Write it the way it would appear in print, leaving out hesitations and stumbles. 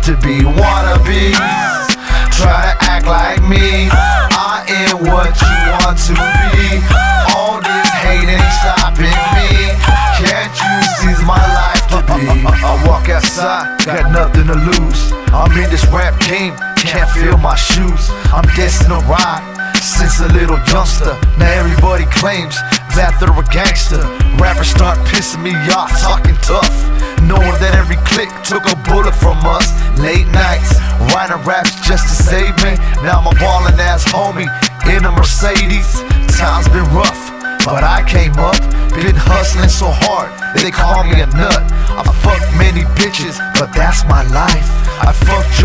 to be wannabes. Try to act like me, I am what you want to be. All this hate ain't stopping me. Can't you see my life to be? I walk outside, got nothing to lose. I'm in this rap game, can't feel my shoes. I'm destined to ride since a little youngster. Now everybody claims that they're a gangster. Rappers start pissing me off, talking tough, knowing that every click took a bullet from us. Late nights, writing raps just to save me. Now I'm a ballin' ass homie in a Mercedes. Time's been rough, but I came up. Been hustling so hard, they call me a nut. I fucked many bitches, but that's my life. I fucked